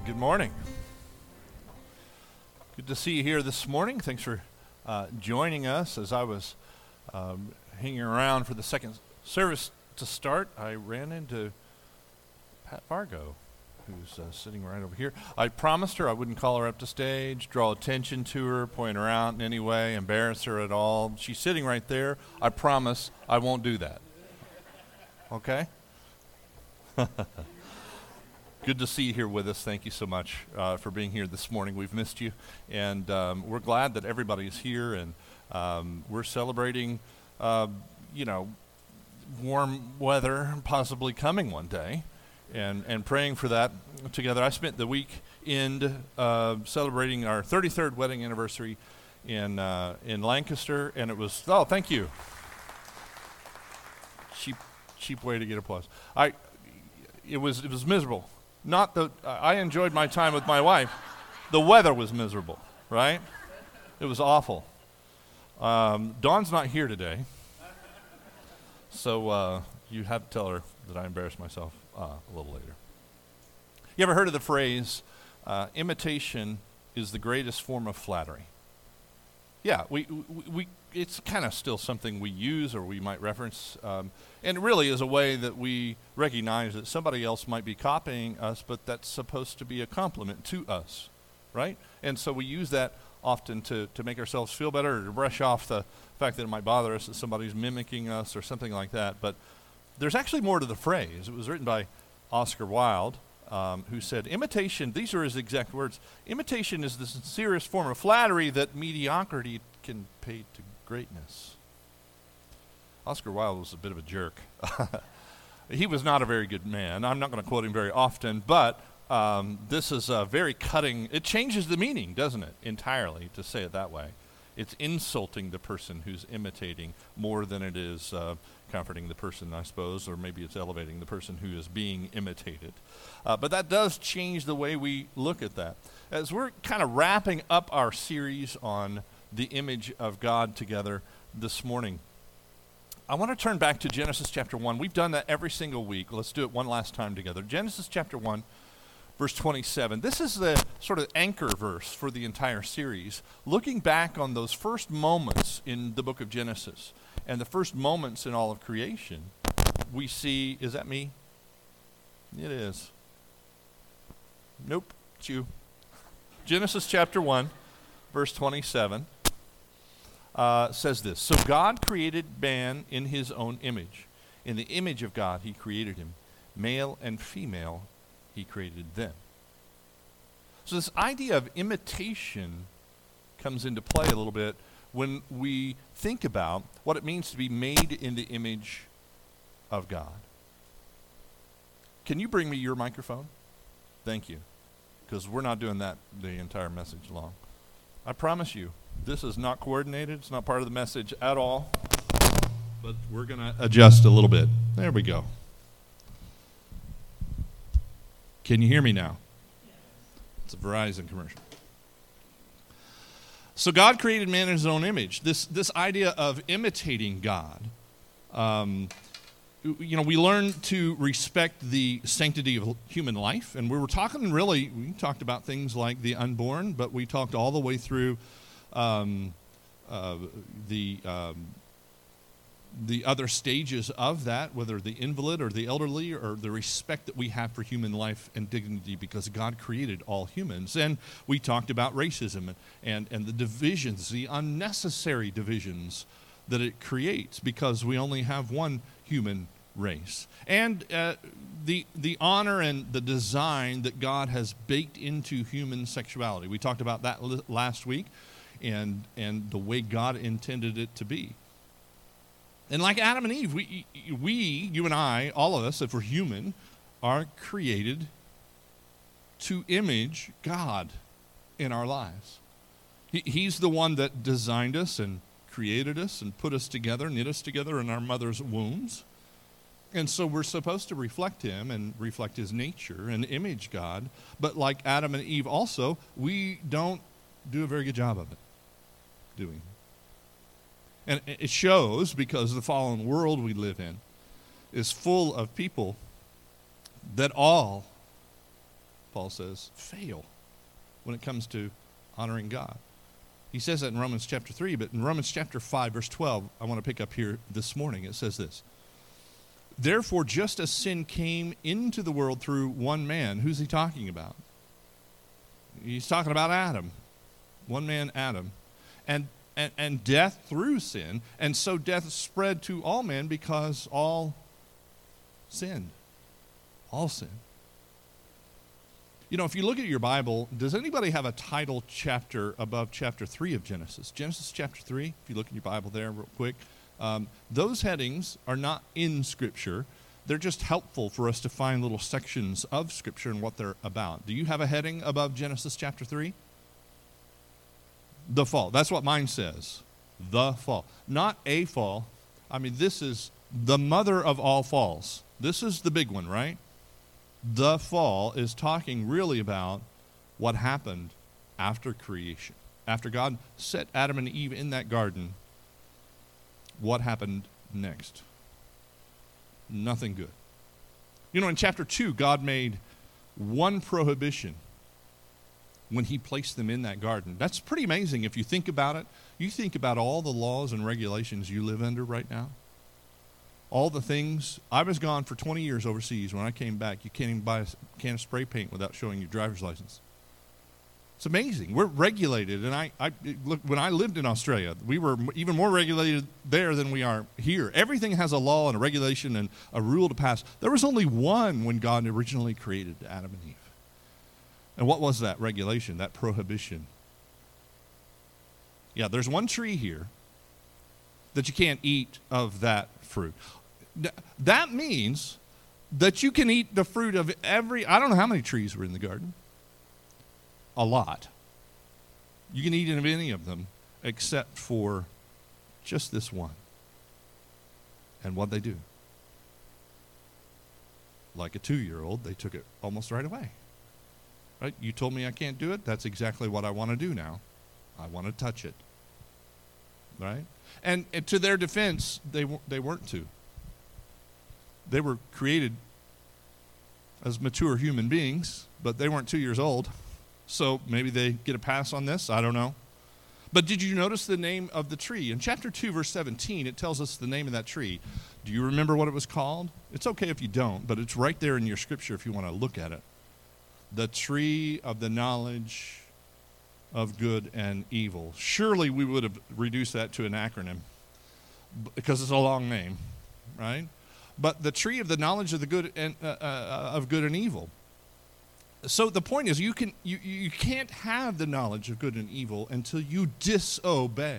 Good morning. Good to see you here this morning. Thanks for joining us. As I was hanging around for the second service to start, I ran into Pat Fargo, who's sitting right over here. I promised her I wouldn't call her up to stage, draw attention to her, point her out in any way, embarrass her at all. She's sitting right there. I promise I won't do that. Okay? Good to see you here with us. Thank you so much for being here this morning. We've missed you, and we're glad that everybody's here, and we're celebrating, warm weather possibly coming one day, and praying for that together. I spent the weekend celebrating our 33rd wedding anniversary in Lancaster, and it was, thank you. Cheap way to get applause. It was miserable. Not that I enjoyed my time with my wife. The weather was miserable, right? It was awful. Dawn's not here today, so you have to tell her that I embarrassed myself a little later. You ever heard of the phrase, imitation is the greatest form of flattery? Yeah, we it's kind of still something we use or we might reference, and it really is a way that we recognize that somebody else might be copying us, but that's supposed to be a compliment to us, right? And so we use that often to make ourselves feel better, or to brush off the fact that it might bother us that somebody's mimicking us or something like that. But there's actually more to the phrase. It was written by Oscar Wilde, who said, imitation, these are his exact words, imitation is the sincerest form of flattery that mediocrity can pay to greatness. Oscar Wilde was a bit of a jerk. He was not a very good man. I'm not going to quote him very often, but this is a very cutting, it changes the meaning, doesn't it, entirely, to say it that way. It's insulting the person who's imitating more than it is comforting the person, I suppose, or maybe it's elevating the person who is being imitated. But that does change the way we look at that. As we're kind of wrapping up our series on the image of God together this morning, I want to turn back to Genesis chapter 1. We've done that every single week. Let's do it one last time together. Genesis chapter 1, verse 27. This is the sort of anchor verse for the entire series, looking back on those first moments in the book of Genesis and the first moments in all of creation. We see, is that me? It is. Nope, it's you. Genesis chapter 1, verse 27. Says this, so God created man in his own image. In the image of God, he created him. Male and female, he created them. So this idea of imitation comes into play a little bit when we think about what it means to be made in the image of God. Can you bring me your microphone? Thank you. Because we're not doing that the entire message long. I promise you. This is not coordinated. It's not part of the message at all. But we're going to adjust a little bit. There we go. Can you hear me now? It's a Verizon commercial. So God created man in his own image. This idea of imitating God, we learn to respect the sanctity of human life. And we talked about things like the unborn, but we talked all the way through the other stages of that, whether the invalid or the elderly, or the respect that we have for human life and dignity because God created all humans. And we talked about racism and the divisions, the unnecessary divisions that it creates because we only have one human race. And the honor and the design that God has baked into human sexuality. We talked about that last week. And the way God intended it to be. And like Adam and Eve, you and I, all of us, if we're human, are created to image God in our lives. He's the one that designed us and created us and put us together, knit us together in our mother's wombs. And so we're supposed to reflect him and reflect his nature and image God. But like Adam and Eve also, we don't do a very good job of it. Doing. And it shows because the fallen world we live in is full of people that all Paul says, fail when it comes to honoring God. He says that in Romans chapter 3, but in Romans chapter 5, verse 12, I want to pick up here this morning. It says this: therefore, just as sin came into the world through one man, who's he talking about? He's talking about Adam. One man, Adam. And death through sin, and so death spread to all men because all sinned. All sinned. You know, if you look at your Bible, does anybody have a title chapter above chapter 3 of Genesis? Genesis chapter 3, if you look in your Bible there real quick. Those headings are not in Scripture. They're just helpful for us to find little sections of Scripture and what they're about. Do you have a heading above Genesis chapter 3? The fall. That's what mine says. The fall. Not a fall. I mean, this is the mother of all falls. This is the big one, right? The fall is talking really about what happened after creation. After God set Adam and Eve in that garden, what happened next? Nothing good. You know, in chapter 2, God made one prohibition when he placed them in that garden. That's pretty amazing if you think about it. You think about all the laws and regulations you live under right now. All the things. I was gone for 20 years overseas. When I came back, you can't even buy a can of spray paint without showing your driver's license. It's amazing. We're regulated. And look, when I lived in Australia, we were even more regulated there than we are here. Everything has a law and a regulation and a rule to pass. There was only one when God originally created Adam and Eve. And what was that regulation, that prohibition? Yeah, there's one tree here that you can't eat of that fruit. That means that you can eat the fruit of I don't know how many trees were in the garden. A lot. You can eat of any of them except for just this one. And what'd they do? Like a 2-year-old, they took it almost right away. Right? You told me I can't do it. That's exactly what I want to do now. I want to touch it. Right? And to their defense, they weren't to. They were created as mature human beings, but they weren't 2 years old. So maybe they get a pass on this. I don't know. But did you notice the name of the tree? In chapter 2, verse 17, it tells us the name of that tree. Do you remember what it was called? It's okay if you don't, but it's right there in your scripture if you want to look at it. The tree of the knowledge of good and evil. Surely we would have reduced that to an acronym because it's a long name, right? But the tree of the knowledge of the good and of good and evil. So the point is, you can't have the knowledge of good and evil until you disobey.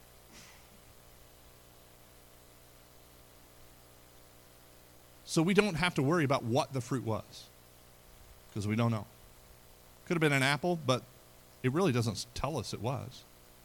So we don't have to worry about what the fruit was, because we don't know. Could have been an apple, but it really doesn't tell us it was,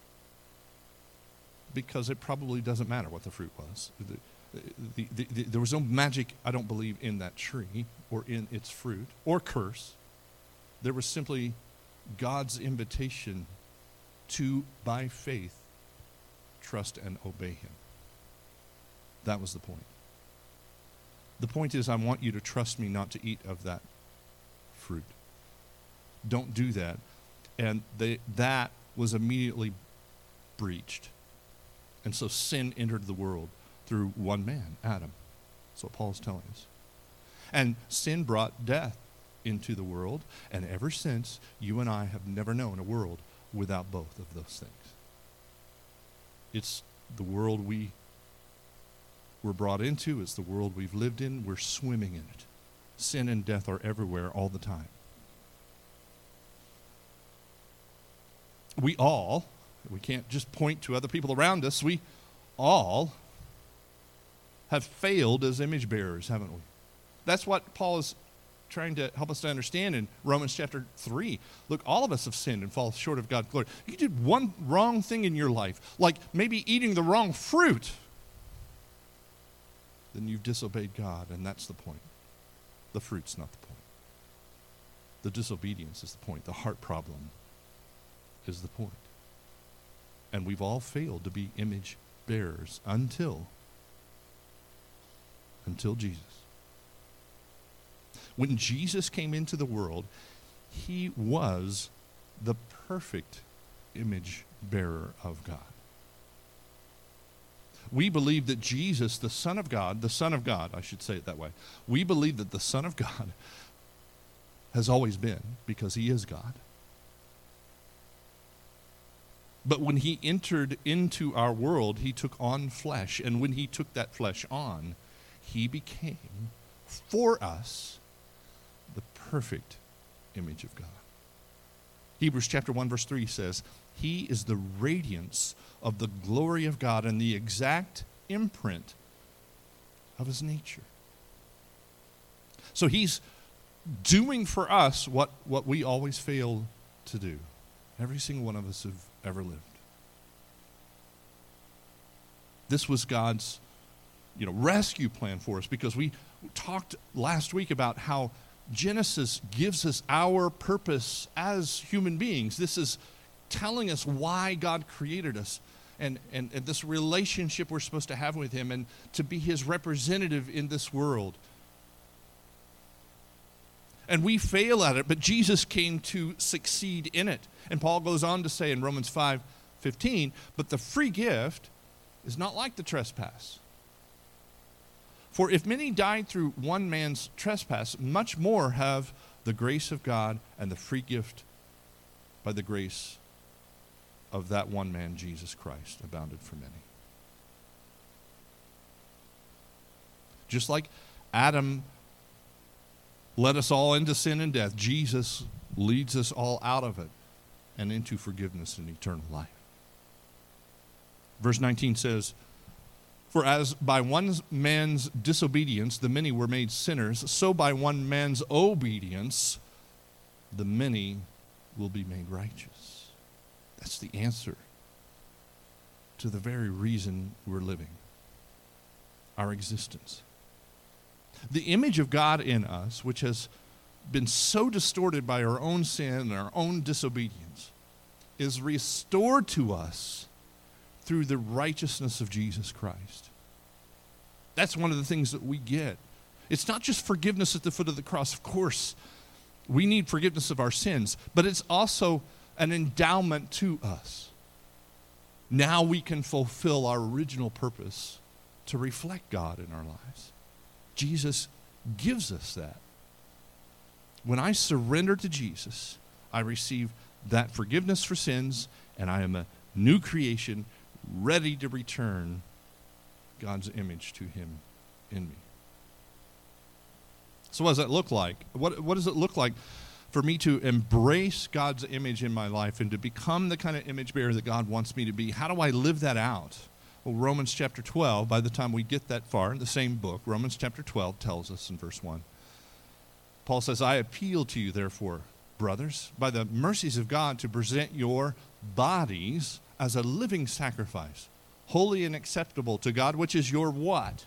because it probably doesn't matter what the fruit was. There was no magic, I don't believe, in that tree or in its fruit or curse. There was simply God's invitation to, by faith, trust and obey him. That was the point. The point is, I want you to trust me not to eat of that fruit. Don't do that. And that was immediately breached. And so sin entered the world through one man, Adam. That's what Paul's telling us. And sin brought death into the world, and ever since, you and I have never known a world without both of those things. It's the world we were brought into. It's the world we've lived in. We're swimming in it. Sin and death are everywhere all the time. We can't just point to other people around us. We all have failed as image bearers, haven't we? That's what Paul is trying to help us to understand in Romans chapter 3. Look, all of us have sinned and fall short of God's glory. You did one wrong thing in your life, like maybe eating the wrong fruit, then you've disobeyed God, and that's the point. The fruit's not the point. The disobedience is the point. The heart problem is the point. And we've all failed to be image bearers until Jesus. When Jesus came into the world, he was the perfect image bearer of God. We believe that Jesus, the Son of God, I should say it that way. We believe that the Son of God has always been, because he is God. But when he entered into our world, he took on flesh. And when he took that flesh on, he became, for us, the perfect image of God. Hebrews chapter 1, verse 3 says, he is the radiance of the glory of God and the exact imprint of his nature. So he's doing for us what we always fail to do. Every single one of us have ever lived. This was God's, rescue plan for us, because we talked last week about how Genesis gives us our purpose as human beings. This is telling us why God created us and this relationship we're supposed to have with him and to be his representative in this world. And we fail at it, but Jesus came to succeed in it. And Paul goes on to say in Romans 5:15, but the free gift is not like the trespass. For if many died through one man's trespass, much more have the grace of God and the free gift by the grace of that one man, Jesus Christ, abounded for many. Just like Adam led us all into sin and death, Jesus leads us all out of it and into forgiveness and eternal life. Verse 19 says, for as by one man's disobedience the many were made sinners, so by one man's obedience the many will be made righteous. That's the answer to the very reason we're living, our existence. The image of God in us, which has been so distorted by our own sin and our own disobedience, is restored to us through the righteousness of Jesus Christ. That's one of the things that we get. It's not just forgiveness at the foot of the cross. Of course, we need forgiveness of our sins, but it's also an endowment to us. Now we can fulfill our original purpose to reflect God in our lives. Jesus gives us that. When I surrender to Jesus, I receive that forgiveness for sins, and I am a new creation, ready to return God's image to him in me. So what does that look like? What does it look like for me to embrace God's image in my life and to become the kind of image bearer that God wants me to be? How do I live that out? Well, Romans chapter 12, by the time we get that far in the same book, Romans chapter 12 tells us in verse 1. Paul says, I appeal to you, therefore, brothers, by the mercies of God, to present your bodies as a living sacrifice, holy and acceptable to God, which is your what?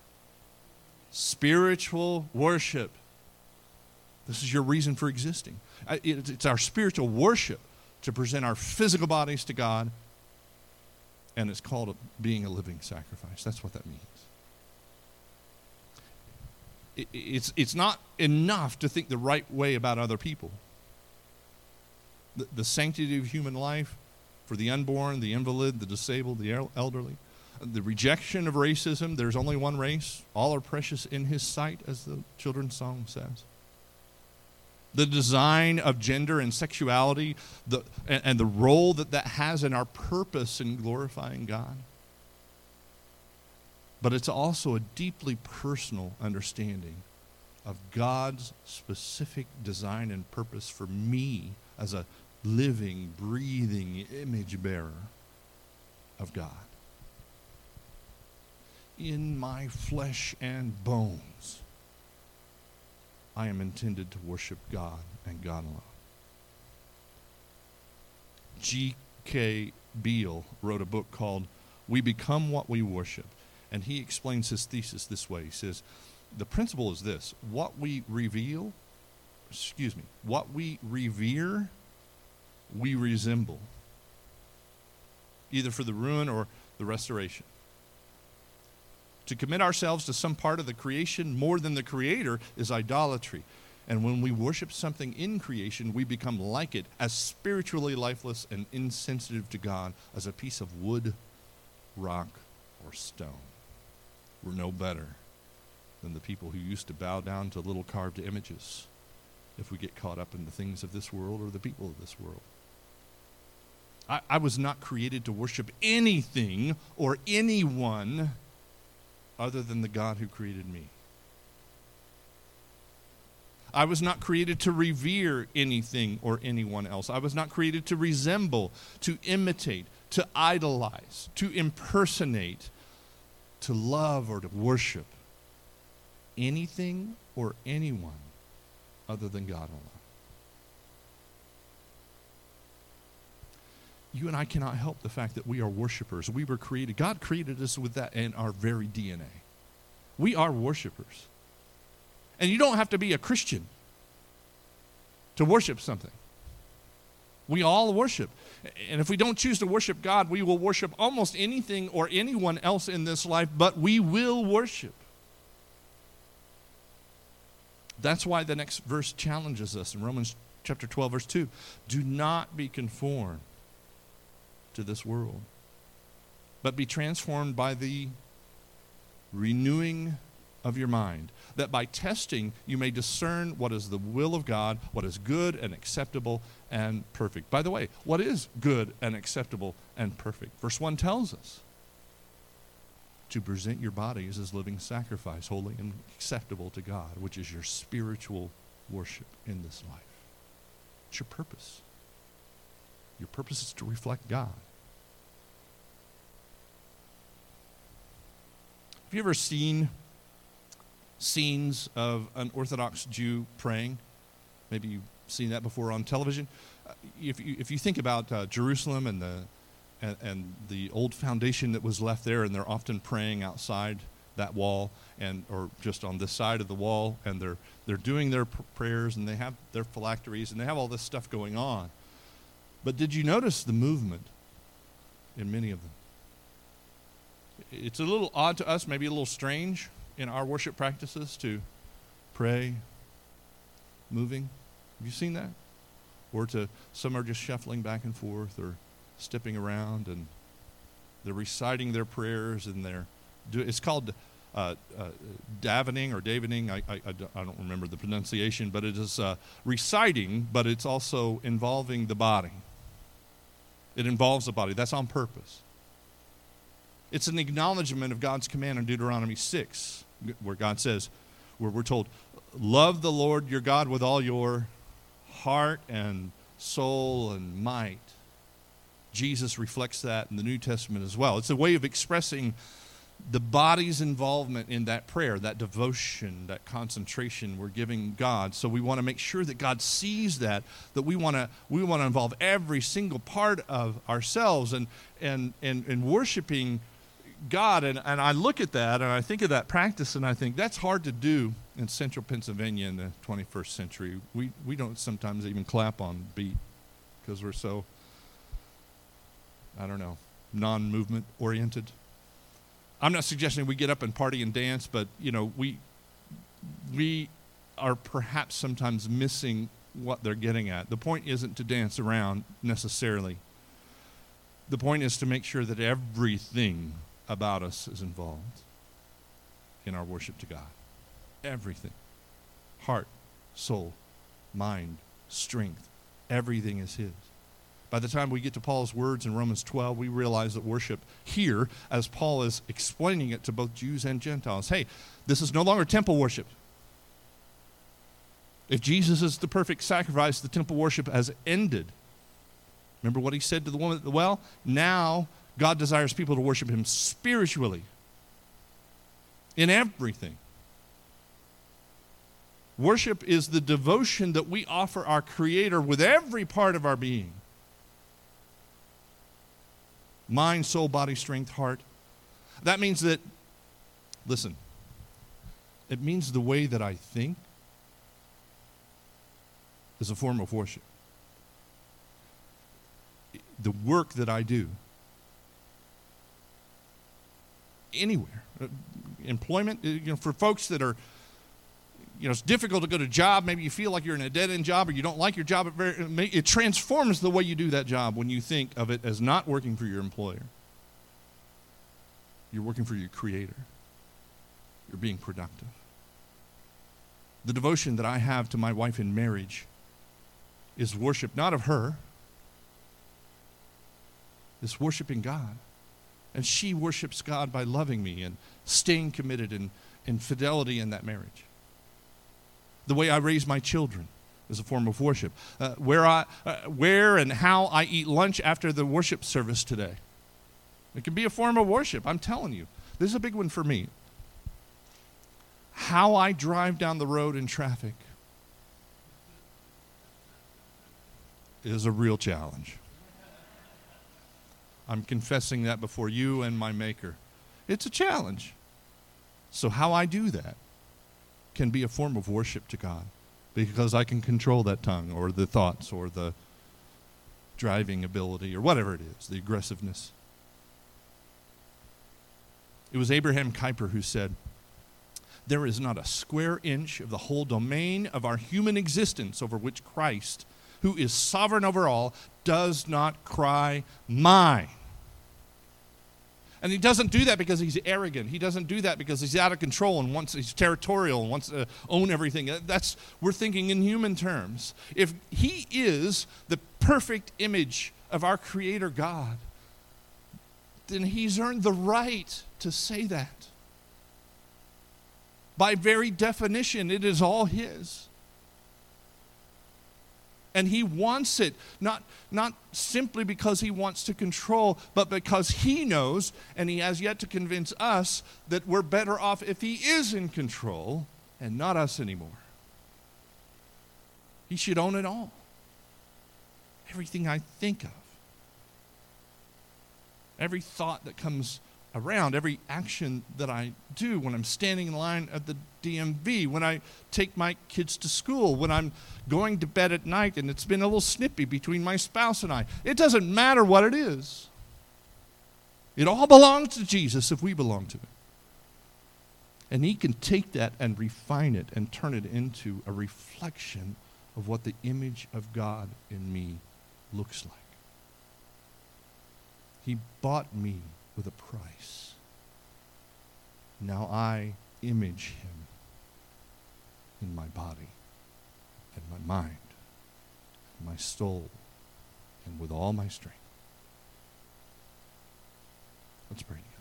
Spiritual worship. This is your reason for existing. It's our spiritual worship to present our physical bodies to God, and it's called being a living sacrifice. That's what that means. It's not enough to think the right way about other people. The sanctity of human life for the unborn, the invalid, the disabled, the elderly, the rejection of racism. There's only one race. All are precious in his sight, as the children's song says. The design of gender and sexuality, and the role that has in our purpose in glorifying God. But it's also a deeply personal understanding of God's specific design and purpose for me as a living, breathing image bearer of God. In my flesh and bones, I am intended to worship God and God alone. G.K. Beale wrote a book called We Become What We Worship. And he explains his thesis this way. He says, the principle is this: what we revere, we resemble, either for the ruin or the restoration. To commit ourselves to some part of the creation more than the Creator is idolatry. And when we worship something in creation, we become like it, as spiritually lifeless and insensitive to God as a piece of wood, rock, or stone. We're no better than the people who used to bow down to little carved images if we get caught up in the things of this world or the people of this world. I was not created to worship anything or anyone other than the God who created me. I was not created to revere anything or anyone else. I was not created to resemble, to imitate, to idolize, to impersonate, to love or to worship anything or anyone other than God alone. You and I cannot help the fact that we are worshipers. We were created. God created us with that in our very DNA. We are worshipers. And you don't have to be a Christian to worship something. We all worship. And if we don't choose to worship God, we will worship almost anything or anyone else in this life, but we will worship. That's why the next verse challenges us in Romans chapter 12, verse 2. Do not be conformed to this world, but be transformed by the renewing of your mind, that by testing you may discern what is the will of God, what is good and acceptable and perfect. By the way, what is good and acceptable and perfect? Verse 1 tells us to present your bodies as living sacrifice, holy and acceptable to God, which is your spiritual worship in this life. It's your purpose. Your purpose is to reflect God. Have you ever seen scenes of an Orthodox Jew praying? Maybe you've seen that before on television. If you think about Jerusalem and the old foundation that was left there, and they're often praying outside that wall or just on this side of the wall, and they're doing their prayers, and they have their phylacteries, and they have all this stuff going on. But did you notice the movement in many of them? It's a little odd to us, maybe a little strange in our worship practices to pray moving. Have you seen that? Or some are just shuffling back and forth or stepping around, and they're reciting their prayers, and it's called davening or davening. I don't remember the pronunciation, but it is reciting, but it's also involving the body. It involves the body. That's on purpose. It's an acknowledgement of God's command in Deuteronomy 6, where God says, where we're told, love the Lord your God with all your heart and soul and might. Jesus reflects that in the New Testament as well. It's a way of expressing the body's involvement in that prayer, that devotion, that concentration we're giving God. So we want to make sure that God sees that we want to involve every single part of ourselves and worshiping God. And I look at that and I think of that practice, and I think that's hard to do in central Pennsylvania in the 21st century. We don't sometimes even clap on beat because we're so, non-movement oriented. I'm not suggesting we get up and party and dance, but we are perhaps sometimes missing what they're getting at. The point isn't to dance around necessarily. The point is to make sure that everything about us is involved in our worship to God. Everything. Heart, soul, mind, strength. Everything is His. By the time we get to Paul's words in Romans 12, we realize that worship here, as Paul is explaining it to both Jews and Gentiles, hey, this is no longer temple worship. If Jesus is the perfect sacrifice, the temple worship has ended. Remember what he said to the woman at the well? Now God desires people to worship Him spiritually in everything. Worship is the devotion that we offer our Creator with every part of our being. Mind, soul, body, strength, heart. That means that, listen, it means the way that I think is a form of worship. The work that I do, anywhere, employment, for folks that are it's difficult to go to a job. Maybe you feel like you're in a dead-end job or you don't like your job. It transforms the way you do that job when you think of it as not working for your employer. You're working for your Creator. You're being productive. The devotion that I have to my wife in marriage is worship, not of her. It's worshiping God. And she worships God by loving me and staying committed in fidelity in that marriage. The way I raise my children is a form of worship. Where and how I eat lunch after the worship service today. It can be a form of worship, I'm telling you. This is a big one for me. How I drive down the road in traffic is a real challenge. I'm confessing that before you and my Maker. It's a challenge. So how I do that can be a form of worship to God, because I can control that tongue or the thoughts or the driving ability or whatever it is, the aggressiveness. It was Abraham Kuyper who said, "There is not a square inch of the whole domain of our human existence over which Christ, who is sovereign over all, does not cry, 'Mine.'" And he doesn't do that because he's arrogant. He doesn't do that because he's out of control and he's territorial and wants to own everything. We're thinking in human terms. If he is the perfect image of our Creator God, then he's earned the right to say that. By very definition, it is all his. And he wants it, not simply because he wants to control, but because he knows, and he has yet to convince us, that we're better off if he is in control and not us anymore. He should own it all. Everything I think of. Every thought that comes around, every action that I do when I'm standing in line at the DMV, when I take my kids to school, when I'm going to bed at night and it's been a little snippy between my spouse and I. It doesn't matter what it is. It all belongs to Jesus if we belong to him. And he can take that and refine it and turn it into a reflection of what the image of God in me looks like. He bought me with a price. Now I image him in my body and my mind and my soul and with all my strength. Let's pray together.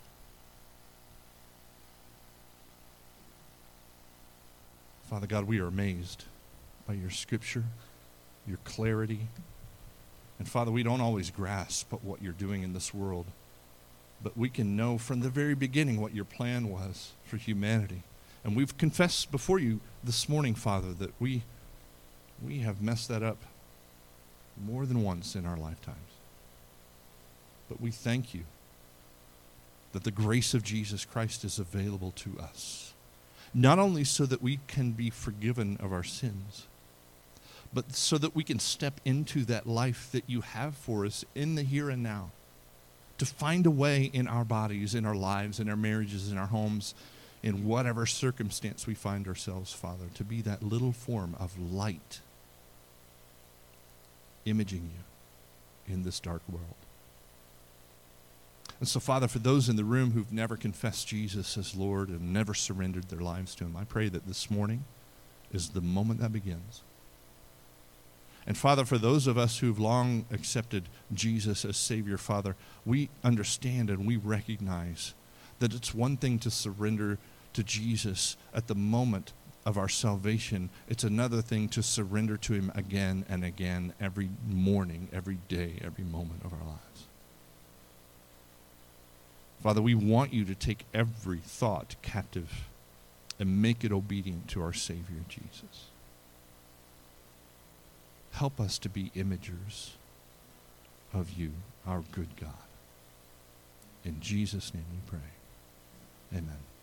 Father God, we are amazed by your scripture, your clarity. And Father, we don't always grasp what you're doing in this world. But we can know from the very beginning what your plan was for humanity. And we've confessed before you this morning, Father, that we have messed that up more than once in our lifetimes. But we thank you that the grace of Jesus Christ is available to us. Not only so that we can be forgiven of our sins, but so that we can step into that life that you have for us in the here and now. To find a way in our bodies, in our lives, in our marriages, in our homes, in whatever circumstance we find ourselves, Father, to be that little form of light imaging you in this dark world. And so, Father, for those in the room who've never confessed Jesus as Lord and never surrendered their lives to him, I pray that this morning is the moment that begins. And Father, for those of us who've long accepted Jesus as Savior, Father, we understand and we recognize that it's one thing to surrender to Jesus at the moment of our salvation. It's another thing to surrender to him again and again every morning, every day, every moment of our lives. Father, we want you to take every thought captive and make it obedient to our Savior, Jesus. Help us to be imagers of you, our good God. In Jesus' name we pray. Amen.